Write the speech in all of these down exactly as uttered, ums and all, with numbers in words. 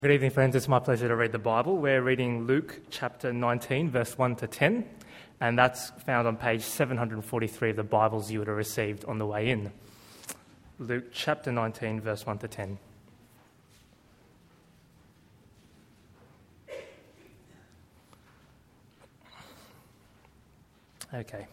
Good evening, friends. It's my pleasure to read the Bible. We're reading Luke chapter nineteen, verse one to ten, and that's found on page seven hundred forty-three of the Bibles you would have received on the way in. Luke chapter nineteen, verse one to ten. Okay.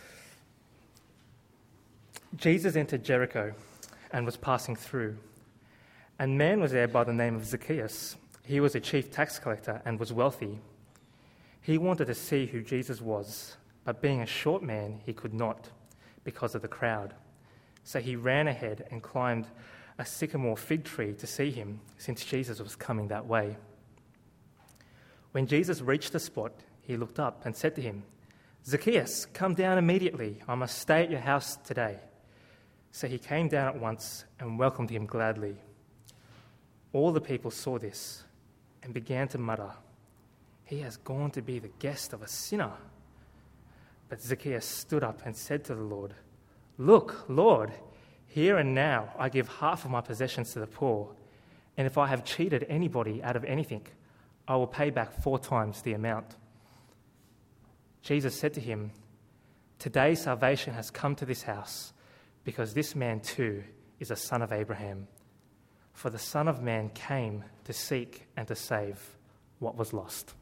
Jesus entered Jericho and was passing through. And a man was there by the name of Zacchaeus. He was a chief tax collector and was wealthy. He wanted to see who Jesus was, but being a short man, he could not because of the crowd. So he ran ahead and climbed a sycamore fig tree to see him, since Jesus was coming that way. When Jesus reached the spot, he looked up and said to him, "Zacchaeus, come down immediately. I must stay at your house today." So he came down at once and welcomed him gladly. All the people saw this and began to mutter, "He has gone to be the guest of a sinner." But Zacchaeus stood up and said to the Lord, "Look, Lord, here and now I give half of my possessions to the poor, and if I have cheated anybody out of anything, I will pay back four times the amount." Jesus said to him, "Today salvation has come to this house, because this man too is a son of Abraham. For the Son of Man came to seek and to save what was lost."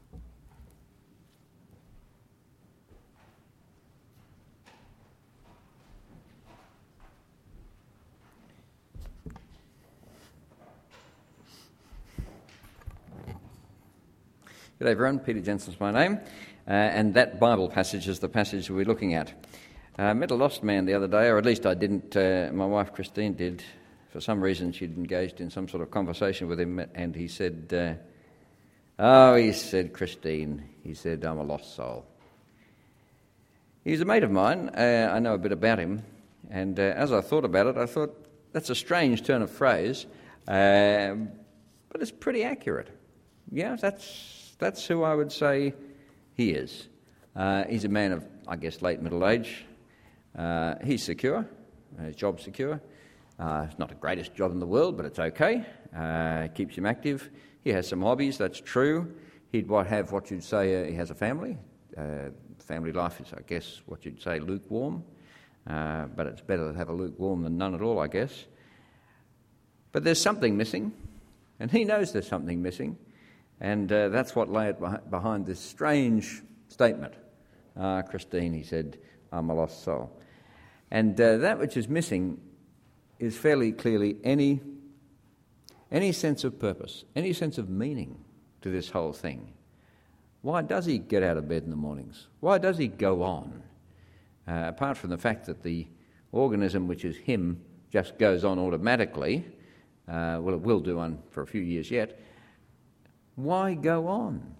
Good day, everyone. Peter Jensen's my name, uh, and that Bible passage is the passage we're looking at. Uh, I met a lost man the other day, or at least I didn't. Uh, my wife Christine did. For some reason, she'd engaged in some sort of conversation with him, and he said, uh, oh, he said, Christine, he said, I'm a lost soul. He's a mate of mine. Uh, I know a bit about him, and uh, as I thought about it, I thought, that's a strange turn of phrase, uh, but it's pretty accurate. Yeah, that's that's who I would say he is. Uh, he's a man of, I guess, late middle age. Uh, he's secure, his job's secure. Uh, it's not the greatest job in the world, but it's okay. Uh, keeps him active. He has some hobbies, that's true. He'd what, have what you'd say uh, he has a family. Uh, family life is, I guess, what you'd say lukewarm. Uh, but it's better to have a lukewarm than none at all, I guess. But there's something missing, and he knows there's something missing. And uh, that's what lay behind this strange statement. Ah, Christine, he said, I'm a lost soul. And uh, that which is missing is fairly clearly any any sense of purpose, any sense of meaning to this whole thing. Why does he get out of bed in the mornings? Why does he go on? Uh, apart from the fact that the organism, which is him, just goes on automatically, uh, well, it will do on for a few years yet, why go on?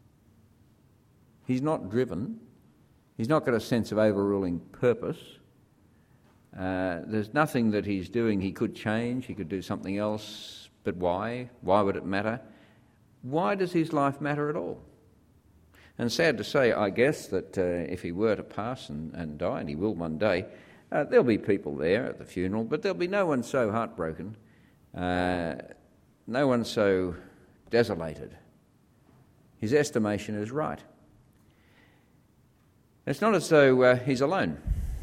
He's not driven. He's not got a sense of overruling purpose. Uh, there's nothing that he's doing he could change, he could do something else, but why? Why would it matter? Why does his life matter at all? And sad to say, I guess, that uh, if he were to pass and, and die, and he will one day, uh, there'll be people there at the funeral, but there'll be no one so heartbroken, uh, no one so desolated. His estimation is right. It's not as though uh, he's alone.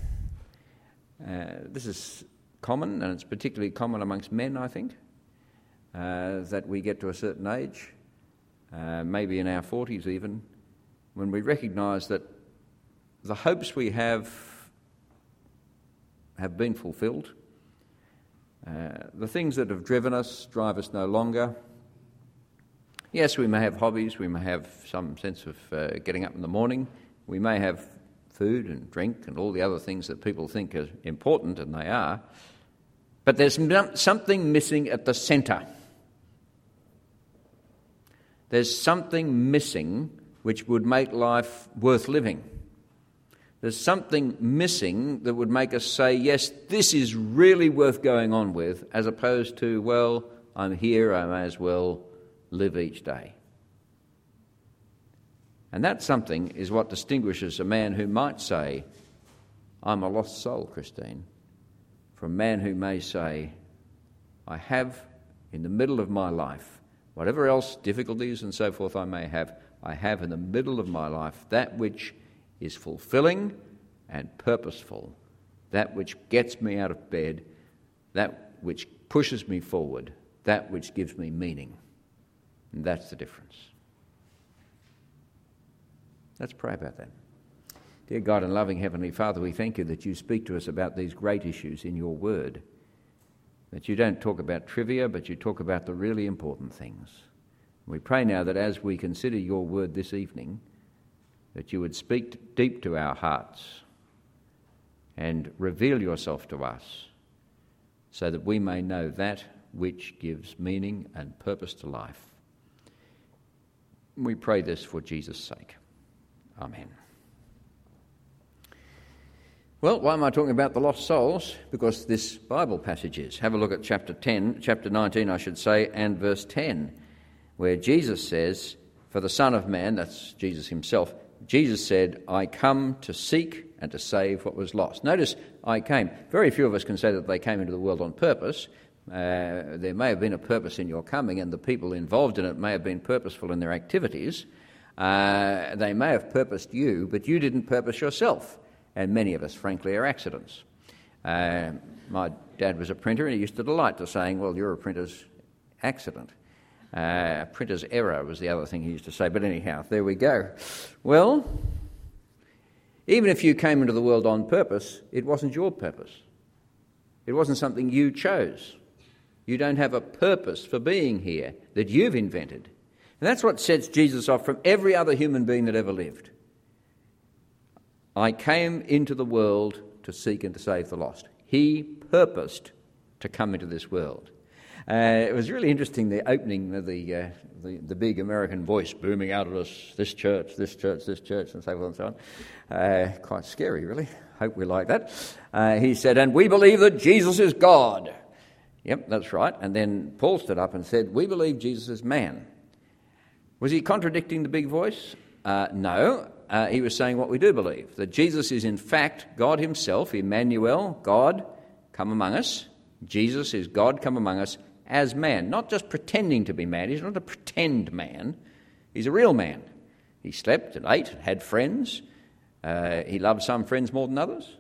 Uh, this is common, and it's particularly common amongst men, I think, uh, that we get to a certain age, uh, maybe in our forties even, when we recognise that the hopes we have have been fulfilled. Uh, the things that have driven us drive us no longer. Yes, we may have hobbies, we may have some sense of uh, getting up in the morning, we may have food and drink and all the other things that people think are important, and they are, but there's something missing at the centre. There's something missing which would make life worth living. There's something missing that would make us say, yes, this is really worth going on with, as opposed to, well, I'm here, I may as well live each day. And that something is what distinguishes a man who might say, I'm a lost soul, Christine, from a man who may say, I have, in the middle of my life, whatever else, difficulties and so forth I may have, I have in the middle of my life that which is fulfilling and purposeful, that which gets me out of bed, that which pushes me forward, that which gives me meaning. And that's the difference. Let's pray about that. Dear God and loving Heavenly Father, we thank you that you speak to us about these great issues in your word, that you don't talk about trivia, but you talk about the really important things. We pray now that as we consider your word this evening, that you would speak deep to our hearts and reveal yourself to us so that we may know that which gives meaning and purpose to life. We pray this for Jesus' sake. Amen. Well, why am I talking about the lost souls? Because this Bible passage is. Have a look at chapter ten, chapter nineteen, I should say, and verse ten, where Jesus says, for the Son of Man, that's Jesus himself, Jesus said, I come to seek and to save what was lost. Notice, I came. Very few of us can say that they came into the world on purpose. Uh, there may have been a purpose in your coming, and the people involved in it may have been purposeful in their activities. Uh, they may have purposed you, but you didn't purpose yourself. And many of us, frankly, are accidents. Uh, my dad was a printer, and he used to delight to saying, well, you're a printer's accident. Uh, printer's error was the other thing he used to say. But anyhow, there we go. Well, even if you came into the world on purpose, it wasn't your purpose. It wasn't something you chose. You don't have a purpose for being here that you've invented. And that's what sets Jesus off from every other human being that ever lived. I came into the world to seek and to save the lost. He purposed to come into this world. Uh, it was really interesting, the opening of the, uh, the the big American voice booming out at us, this church, this church, this church, and so forth and so on. Uh, quite scary, really. Hope we like that. Uh, he said, and we believe that Jesus is God. Yep, that's right. And then Paul stood up and said, we believe Jesus is man. Was he contradicting the big voice? Uh, no. Uh, he was saying what we do believe, that Jesus is in fact God himself, Emmanuel, God, come among us. Jesus is God come among us as man, not just pretending to be man. He's not a pretend man. He's a real man. He slept and ate and had friends. Uh, he loved some friends more than others.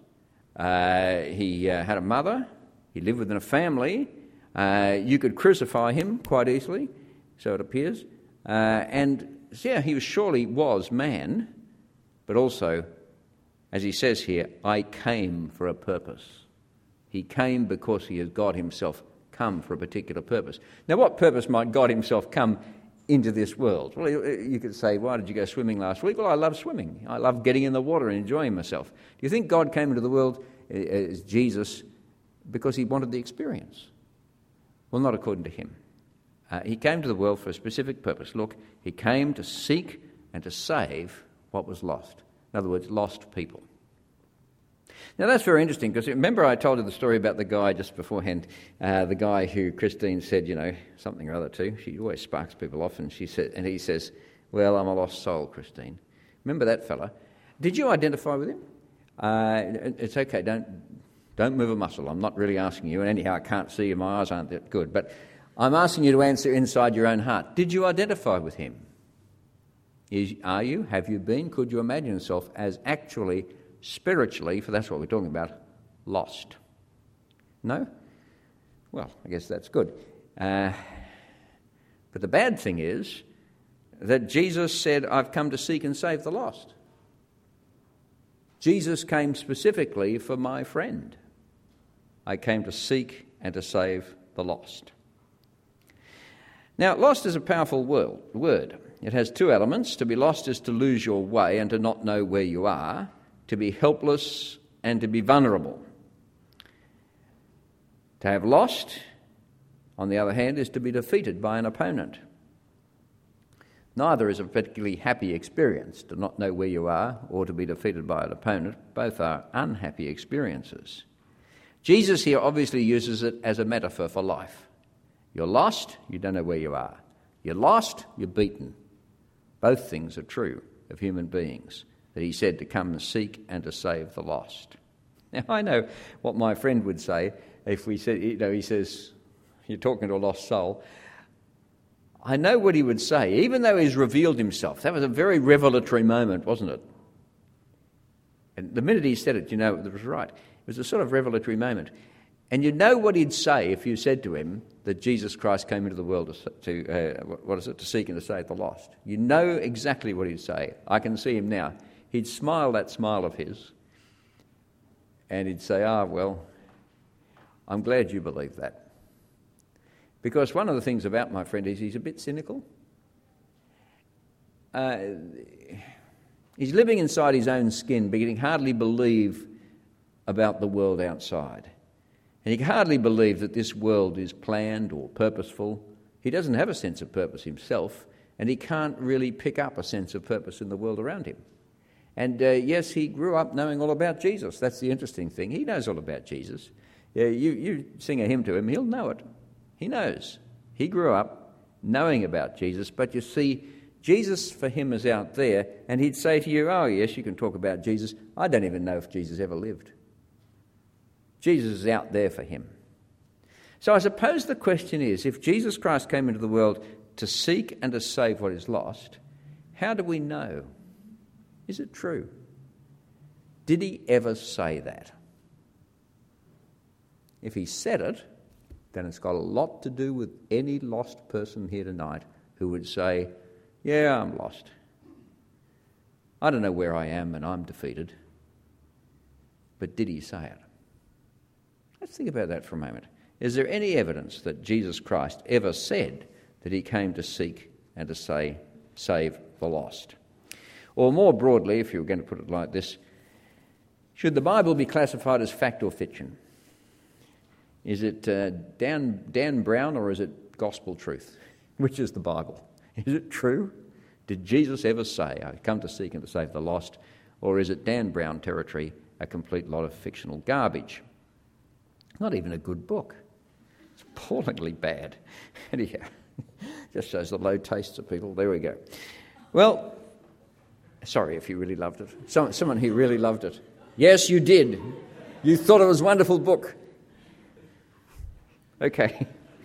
Uh, he uh, had a mother. He lived within a family. Uh, you could crucify him quite easily, so it appears. Uh, and yeah, he was, surely was man, but also, as he says here, I came for a purpose. He came because he is God himself, come for a particular purpose. Now, what purpose might God himself come into this world? Well, you could say, why did you go swimming last week? Well, I love swimming. I love getting in the water and enjoying myself. Do you think God came into the world as Jesus because he wanted the experience? Well, not according to him. Uh, he came to the world for a specific purpose. Look, he came to seek and to save what was lost. In other words, lost people. Now, that's very interesting, because remember I told you the story about the guy just beforehand, uh, the guy who Christine said, you know, something or other to. She always sparks people off, and she said, and he says, well, I'm a lost soul, Christine. Remember that fella? Did you identify with him? Uh, it's okay, don't don't move a muscle. I'm not really asking you, and anyhow, I can't see you, my eyes aren't that good, but I'm asking you to answer inside your own heart. Did you identify with him? Is, are you? Have you been? Could you imagine yourself as actually, spiritually, for that's what we're talking about, lost? No? Well, I guess that's good. Uh, but the bad thing is that Jesus said, I've come to seek and save the lost. Jesus came specifically for my friend. I came to seek and to save the lost. Now, lost is a powerful word. It has two elements. To be lost is to lose your way and to not know where you are, to be helpless and to be vulnerable. To have lost, on the other hand, is to be defeated by an opponent. Neither is a particularly happy experience, to not know where you are or to be defeated by an opponent. Both are unhappy experiences. Jesus here obviously uses it as a metaphor for life. You're lost, you don't know where you are. You're lost, you're beaten. Both things are true of human beings, that he said to come and seek and to save the lost. Now, I know what my friend would say if we said, you know, he says, you're talking to a lost soul. I know what he would say, even though he's revealed himself. That was a very revelatory moment, wasn't it? And the minute he said it, you know it was right. It was a sort of revelatory moment. And you know what he'd say if you said to him that Jesus Christ came into the world to, to uh, what is it, to seek and to save the lost. You know exactly what he'd say. I can see him now. He'd smile that smile of his, and he'd say, ah, well, I'm glad you believe that. Because one of the things about my friend is he's a bit cynical. Uh, he's living inside his own skin, but he can hardly believe about the world outside. And he can hardly believe that this world is planned or purposeful. He doesn't have a sense of purpose himself, and he can't really pick up a sense of purpose in the world around him. And uh, yes, he grew up knowing all about Jesus. That's the interesting thing. He knows all about Jesus. Uh, you, you sing a hymn to him, he'll know it. He knows. He grew up knowing about Jesus, but you see, Jesus for him is out there, and he'd say to you, oh yes, you can talk about Jesus. I don't even know if Jesus ever lived. Jesus is out there for him. So I suppose the question is, if Jesus Christ came into the world to seek and to save what is lost, how do we know? Is it true? Did he ever say that? If he said it, then it's got a lot to do with any lost person here tonight who would say, yeah, I'm lost. I don't know where I am and I'm defeated. But did he say it? Let's think about that for a moment. Is there any evidence that Jesus Christ ever said that he came to seek and to say, save the lost? Or more broadly, if you were going to put it like this, should the Bible be classified as fact or fiction? Is it uh, Dan, Dan Brown or is it gospel truth? Which is the Bible? Is it true? Did Jesus ever say, I've come to seek and to save the lost? Or is it Dan Brown territory, a complete lot of fictional garbage? Not even a good book. It's appallingly bad. Anyhow, just shows the low tastes of people. There we go. Well, sorry if you really loved it. Some, someone who really loved it. Yes, you did. You thought it was a wonderful book. Okay.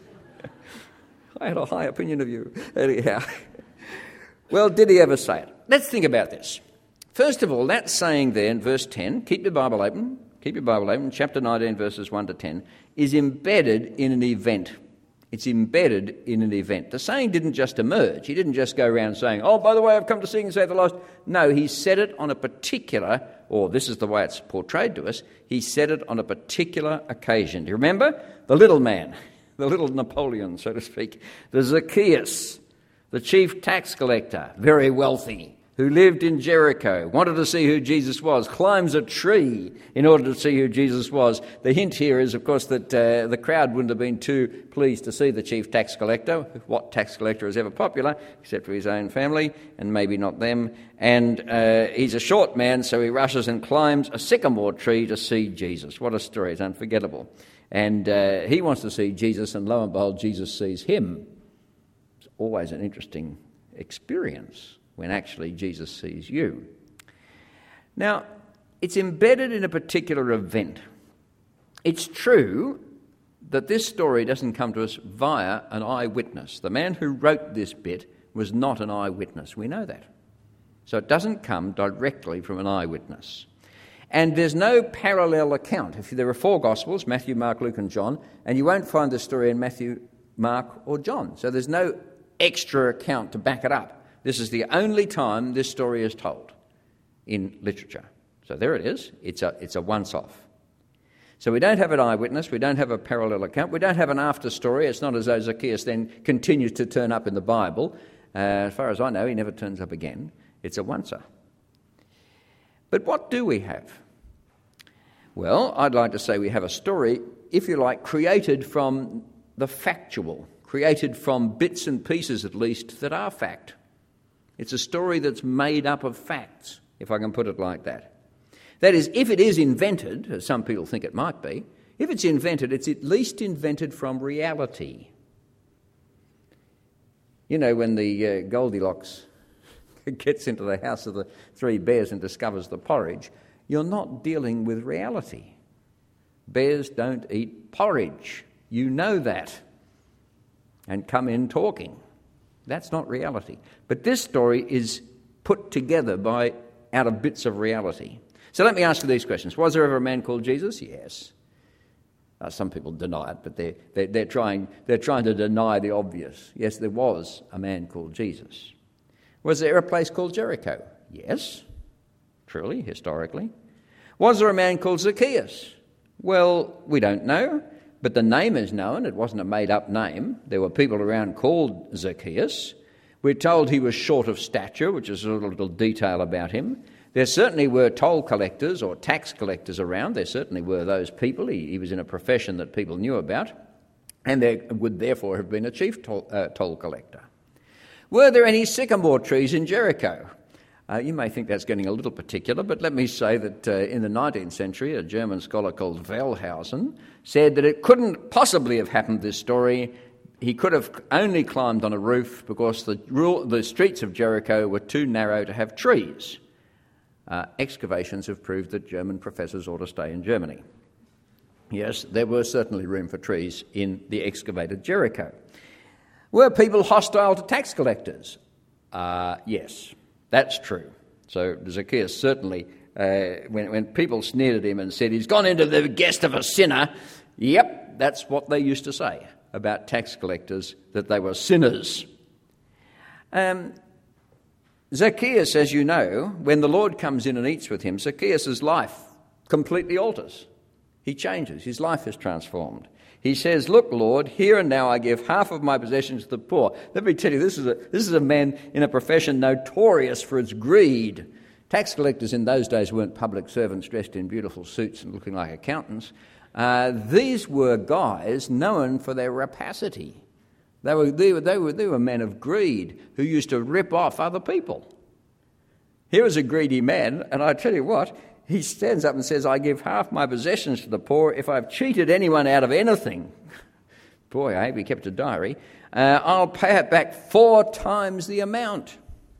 I had a high opinion of you. Anyhow. Well, did he ever say it? Let's think about this. First of all, that saying there in verse ten, keep your Bible open, keep your Bible open, chapter nineteen, verses one to ten, is embedded in an event. It's embedded in an event. The saying didn't just emerge. He didn't just go around saying, oh, by the way, I've come to seek and save the lost. No, he said it on a particular, or this is the way it's portrayed to us, he said it on a particular occasion. Do you remember? The little man, the little Napoleon, so to speak, the Zacchaeus, the chief tax collector, very wealthy, who lived in Jericho, wanted to see who Jesus was, climbs a tree in order to see who Jesus was. The hint here is, of course, that uh, the crowd wouldn't have been too pleased to see the chief tax collector. What tax collector is ever popular, except for his own family, and maybe not them. And uh, he's a short man, so he rushes and climbs a sycamore tree to see Jesus. What a story. It's unforgettable. And uh, he wants to see Jesus, and lo and behold, Jesus sees him. It's always an interesting experience when actually Jesus sees you. Now, it's embedded in a particular event. It's true that this story doesn't come to us via an eyewitness. The man who wrote this bit was not an eyewitness. We know that. So it doesn't come directly from an eyewitness. And there's no parallel account. If there are four Gospels, Matthew, Mark, Luke and John, and you won't find the story in Matthew, Mark or John. So there's no extra account to back it up. This is the only time this story is told in literature. So there it is. It's a, it's a once-off. So we don't have an eyewitness. We don't have a parallel account. We don't have an after story. It's not as though Zacchaeus then continues to turn up in the Bible. Uh, as far as I know, he never turns up again. It's a once-off. But what do we have? Well, I'd like to say we have a story, if you like, created from the factual, created from bits and pieces at least that are fact. It's a story that's made up of facts, if I can put it like that. That is, if it is invented, as some people think it might be, if it's invented, it's at least invented from reality. You know, when the uh, Goldilocks gets into the house of the three bears and discovers the porridge, you're not dealing with reality. Bears don't eat porridge. You know that. And come in talking. That's not reality. But this story is put together by out of bits of reality. So let me ask you these questions. Was there ever a man called Jesus? Yes. Uh, some people deny it, but they're, they're, they're, trying, they're trying to deny the obvious. Yes, there was a man called Jesus. Was there a place called Jericho? Yes, truly, historically. Was there a man called Zacchaeus? Well, we don't know, but the name is known. It wasn't a made-up name. There were people around called Zacchaeus. We're told he was short of stature, which is a little detail about him. There certainly were toll collectors or tax collectors around. There certainly were those people. He, he was in a profession that people knew about, and there would therefore have been a chief toll, uh, toll collector. Were there any sycamore trees in Jericho? Uh, you may think that's getting a little particular, but let me say that uh, in the nineteenth century, a German scholar called Wellhausen said that it couldn't possibly have happened, this story. He could have only climbed on a roof because the, the streets of Jericho were too narrow to have trees. Uh, excavations have proved that German professors ought to stay in Germany. Yes, there was certainly room for trees in the excavated Jericho. Were people hostile to tax collectors? Uh, yes, that's true. So Zacchaeus certainly, uh, when, when people sneered at him and said, he's gone into the guest of a sinner, yep, that's what they used to say about tax collectors, that they were sinners. Um, Zacchaeus, as you know, when the Lord comes in and eats with him, Zacchaeus' life completely alters. He changes. His life is transformed. He says, look, Lord, here and now I give half of my possessions to the poor. Let me tell you, this is a, this is a man in a profession notorious for its greed. Tax collectors in those days weren't public servants dressed in beautiful suits and looking like accountants. Uh, these were guys known for their rapacity. They were, they, were, they, were, they were men of greed who used to rip off other people. Here was a greedy man, and I tell you what, he stands up and says, I give half my possessions to the poor if I've cheated anyone out of anything. Boy, I hope he kept a diary. Uh, I'll pay it back four times the amount.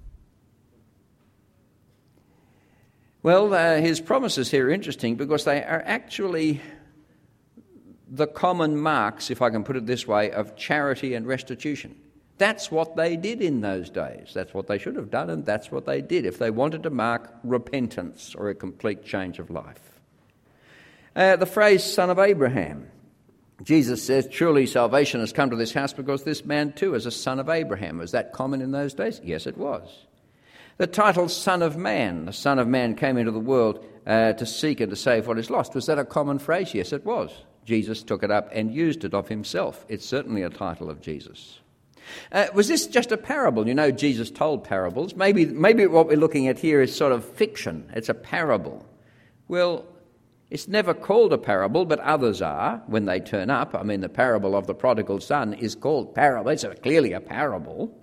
Well, uh, his promises here are interesting because they are actually the common marks, if I can put it this way, of charity and restitution. That's what they did in those days. That's what they should have done, and that's what they did if they wanted to mark repentance or a complete change of life. Uh, the phrase son of Abraham. Jesus says, truly salvation has come to this house because this man too is a son of Abraham. Was that common in those days? Yes, it was. The title Son of Man, the Son of Man came into the world uh, to seek and to save what is lost. Was that a common phrase? Yes, it was. Jesus took it up and used it of himself. It's certainly a title of Jesus. Uh, was this just a parable? You know, Jesus told parables. Maybe, maybe what we're looking at here is sort of fiction. It's a parable. Well, it's never called a parable, but others are when they turn up. I mean, the parable of the prodigal son is called parable. It's a, clearly a parable.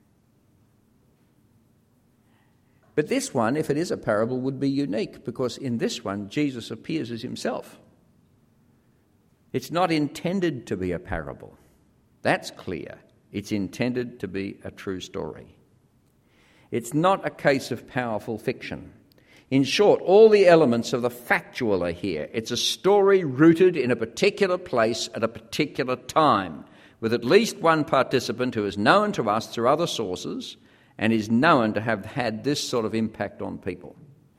But this one, if it is a parable, would be unique because in this one, Jesus appears as himself. It's not intended to be a parable. That's clear. It's intended to be a true story. It's not a case of powerful fiction. In short, all the elements of the factual are here. It's a story rooted in a particular place at a particular time, with at least one participant who is known to us through other sources and is known to have had this sort of impact on people.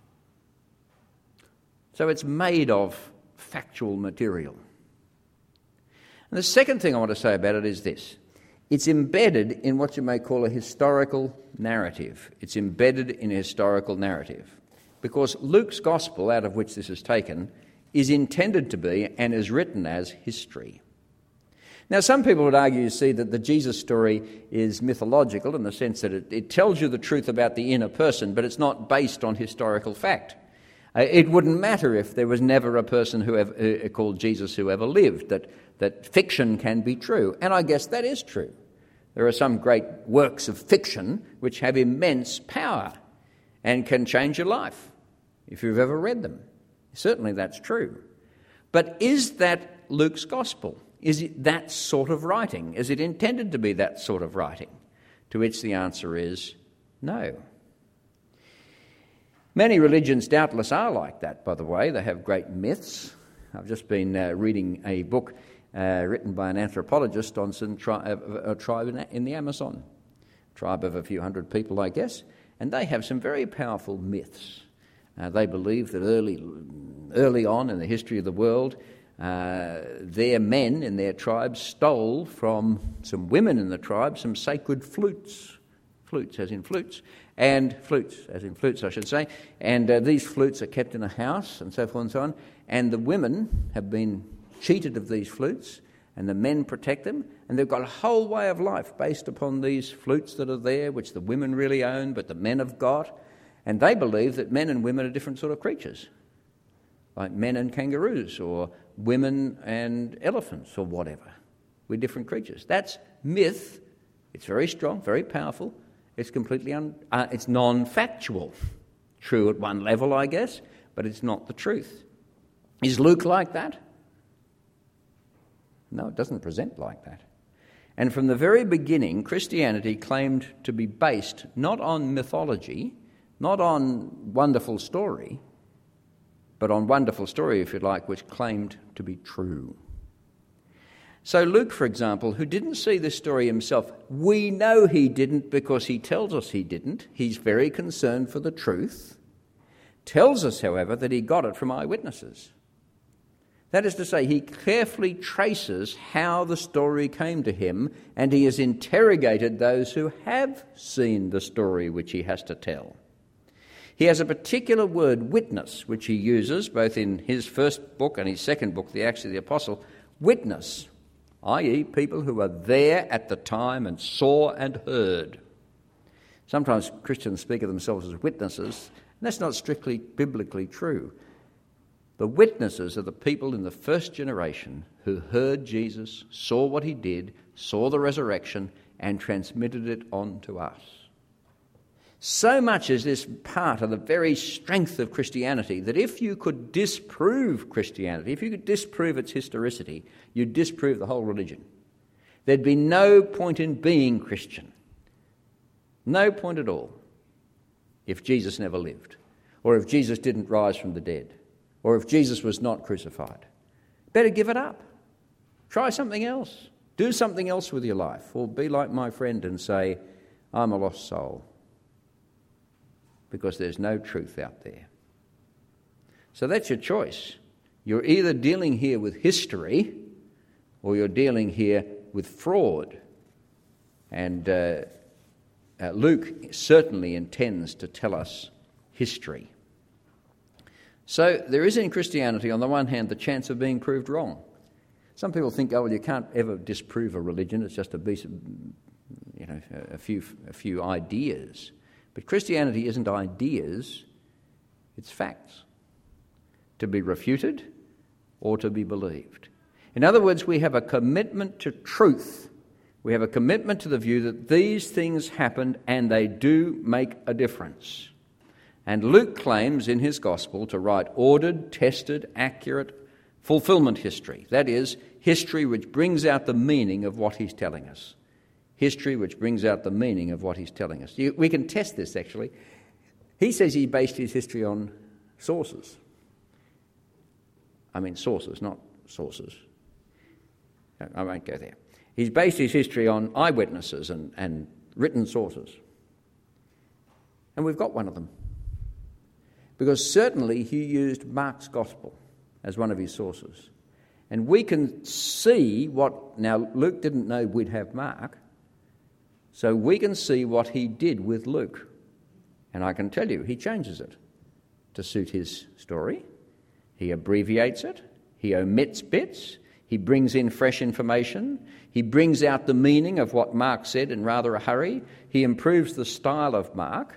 So it's made of factual material. And the second thing I want to say about it is this. It's embedded in what you may call a historical narrative. It's embedded in a historical narrative. Because Luke's gospel, out of which this is taken, is intended to be and is written as history. Now, some people would argue, you see, that the Jesus story is mythological in the sense that it, it tells you the truth about the inner person, but it's not based on historical fact. Uh, it wouldn't matter if there was never a person who ever, uh, called Jesus who ever lived, that, that fiction can be true. And I guess that is true. There are some great works of fiction which have immense power and can change your life if you've ever read them. Certainly that's true. But is that Luke's gospel? Is it that sort of writing? Is it intended to be that sort of writing? To which the answer is no. Many religions doubtless are like that, by the way. They have great myths. I've just been uh, reading a book uh, written by an anthropologist on some tri- uh, a tribe in, in the Amazon. tribe of a few hundred people, I guess, and they have some very powerful myths. Uh, they believe that early, early on in the history of the world, uh, their men in their tribe stole from some women in the tribe some sacred flutes, flutes as in flutes, and flutes as in flutes, I should say, and uh, these flutes are kept in a house and so forth and so on, and the women have been cheated of these flutes, and the men protect them, and they've got a whole way of life based upon these flutes that are there, which the women really own, but the men have got. And they believe that men and women are different sort of creatures, like men and kangaroos, or women and elephants, or whatever. We're different creatures. That's myth. It's very strong, very powerful. It's completely un- uh, it's non-factual. True at one level, I guess, but it's not the truth. Is Luke like that? No, it doesn't present like that. And from the very beginning, Christianity claimed to be based not on mythology, not on wonderful story, but on wonderful story, if you like, which claimed to be true. So Luke, for example, who didn't see this story himself, we know he didn't because he tells us he didn't. He's very concerned for the truth. Tells us, however, that he got it from eyewitnesses. That is to say, he carefully traces how the story came to him, and he has interrogated those who have seen the story which he has to tell. He has a particular word, witness, which he uses both in his first book and his second book, the Acts of the Apostle. Witness, that is people who were there at the time and saw and heard. Sometimes Christians speak of themselves as witnesses, and that's not strictly biblically true. The witnesses are the people in the first generation who heard Jesus, saw what he did, saw the resurrection, and transmitted it on to us. So much is this part of the very strength of Christianity that if you could disprove Christianity, if you could disprove its historicity, you'd disprove the whole religion. There'd be no point in being Christian. No point at all if Jesus never lived, or if Jesus didn't rise from the dead, or if Jesus was not crucified. Better give it up. Try something else. Do something else with your life, or be like my friend and say, I'm a lost soul. Because there's no truth out there. So that's your choice. You're either dealing here with history or you're dealing here with fraud. And uh, uh, Luke certainly intends to tell us history. So there is in Christianity, on the one hand, the chance of being proved wrong. Some people think, oh, well, you can't ever disprove a religion. It's just a, piece of, you know, a few, a few ideas. But Christianity isn't ideas, it's facts, to be refuted or to be believed. In other words, we have a commitment to truth. We have a commitment to the view that these things happened and they do make a difference. And Luke claims in his gospel to write ordered, tested, accurate fulfillment history. That is, history which brings out the meaning of what he's telling us. History which brings out the meaning of what he's telling us. You, we can test this, actually. He says he based his history on sources. I mean sources, not sources. I won't go there. He's based his history on eyewitnesses and, and written sources. And we've got one of them. Because certainly he used Mark's gospel as one of his sources. And we can see what... Now, Luke didn't know we'd have Mark, so we can see what he did with Luke. And I can tell you, he changes it to suit his story. He abbreviates it. He omits bits. He brings in fresh information. He brings out the meaning of what Mark said in rather a hurry. He improves the style of Mark.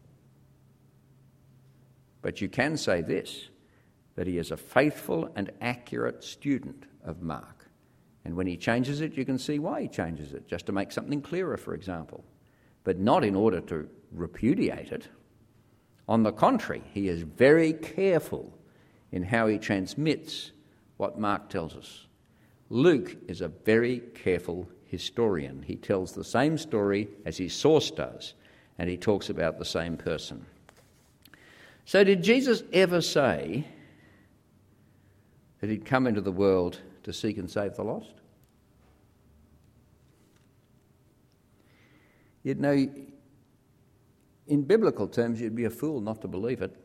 But you can say this, that he is a faithful and accurate student of Mark. And when he changes it, you can see why he changes it, just to make something clearer, for example, but not in order to repudiate it. On the contrary, he is very careful in how he transmits what Mark tells us. Luke is a very careful historian. He tells the same story as his source does, and he talks about the same person. So did Jesus ever say that he'd come into the world to seek and save the lost? You'd know, in biblical terms, you'd be a fool not to believe it.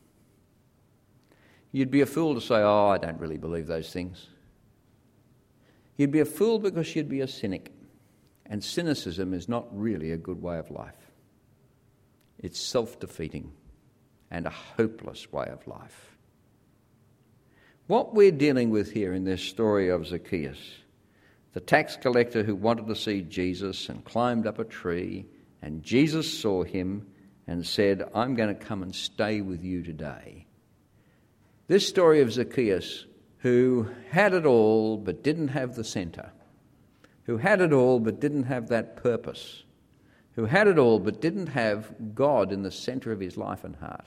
You'd be a fool to say, oh, I don't really believe those things. You'd be a fool because you'd be a cynic. And cynicism is not really a good way of life. It's self-defeating and a hopeless way of life. What we're dealing with here in this story of Zacchaeus, the tax collector who wanted to see Jesus and climbed up a tree, and Jesus saw him and said, I'm going to come and stay with you today. This story of Zacchaeus, who had it all but didn't have the centre, who had it all but didn't have that purpose, who had it all but didn't have God in the centre of his life and heart.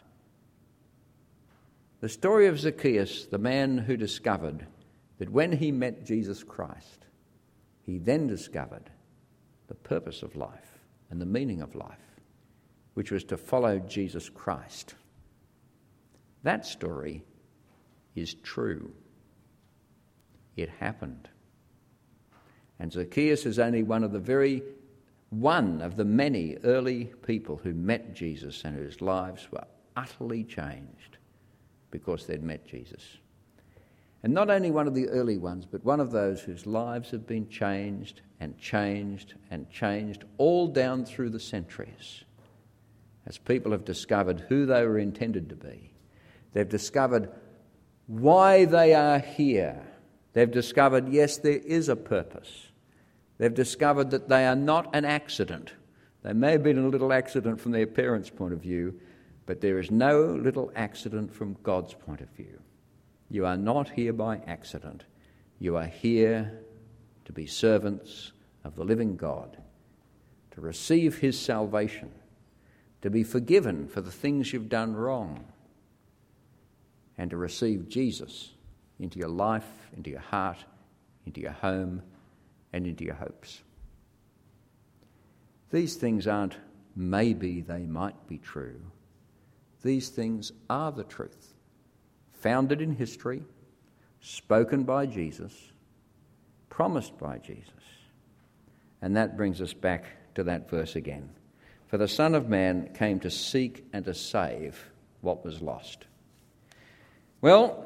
The story of Zacchaeus, the man who discovered that when he met Jesus Christ, he then discovered the purpose of life and the meaning of life, which was to follow Jesus Christ. That story is true. It happened. And Zacchaeus is only one of the very one of the many early people who met Jesus and whose lives were utterly changed because they'd met Jesus. And not only one of the early ones, but one of those whose lives have been changed and changed and changed all down through the centuries as people have discovered who they were intended to be. They've discovered why they are here. They've discovered, yes, there is a purpose. They've discovered that they are not an accident. They may have been a little accident from their parents' point of view, but there is no little accident from God's point of view. You are not here by accident. You are here to be servants of the living God, to receive his salvation, to be forgiven for the things you've done wrong, and to receive Jesus into your life, into your heart, into your home, and into your hopes. These things aren't maybe they might be true. These things are the truth, founded in history, spoken by Jesus, promised by Jesus. And that brings us back to that verse again. For the Son of Man came to seek and to save what was lost. Well,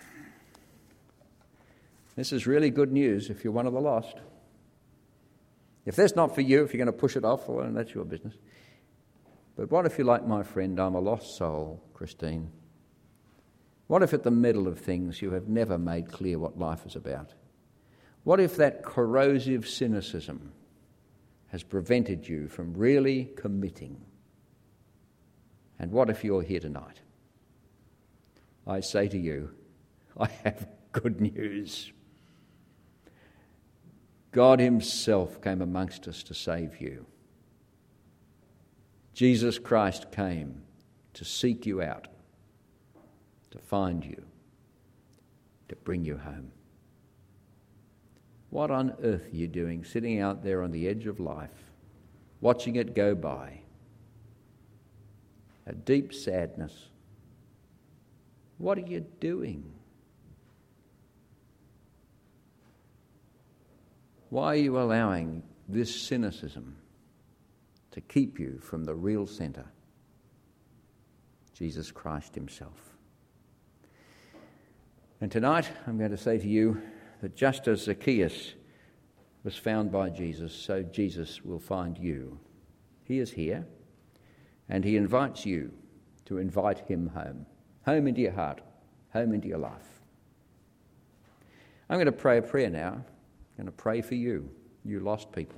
this is really good news if you're one of the lost. If that's not for you, if you're going to push it off, well, then that's your business. But what if you're like my friend, I'm a lost soul, Christine? What if at the middle of things you have never made clear what life is about? What if that corrosive cynicism has prevented you from really committing? And what if you're here tonight? I say to you, I have good news. God himself came amongst us to save you. Jesus Christ came to seek you out, to find you, to bring you home. What on earth are you doing sitting out there on the edge of life, watching it go by? A deep sadness. What are you doing? Why are you allowing this cynicism to keep you from the real centre, Jesus Christ himself? And tonight I'm going to say to you that just as Zacchaeus was found by Jesus, so Jesus will find you. He is here, and he invites you to invite him home, home into your heart, home into your life. I'm going to pray a prayer now. I'm going to pray for you, you lost people.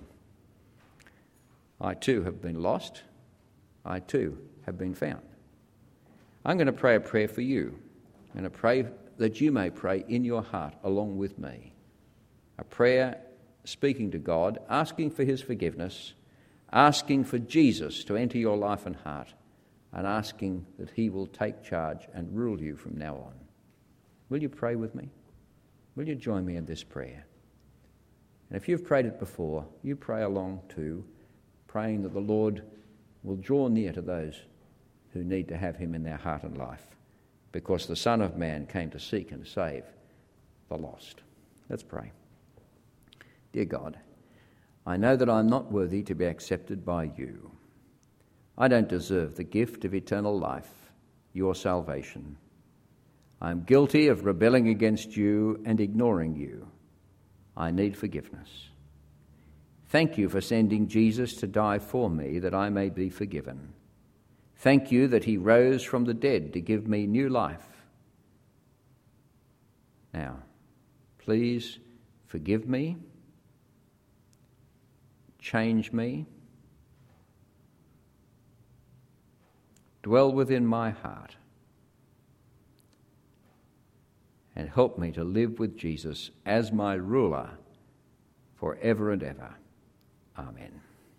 I too have been lost. I too have been found. I'm going to pray a prayer for you. I'm going to pray that you may pray in your heart along with me. A prayer speaking to God, asking for his forgiveness, asking for Jesus to enter your life and heart, and asking that he will take charge and rule you from now on. Will you pray with me? Will you join me in this prayer? And if you've prayed it before, you pray along too, praying that the Lord will draw near to those who need to have him in their heart and life, because the Son of Man came to seek and save the lost. Let's pray. Dear God, I know that I'm not worthy to be accepted by you. I don't deserve the gift of eternal life, your salvation. I'm guilty of rebelling against you and ignoring you. I need forgiveness. Thank you for sending Jesus to die for me that I may be forgiven. Thank you that he rose from the dead to give me new life. Now, please forgive me, change me, dwell within my heart, and help me to live with Jesus as my ruler forever and ever. Amen.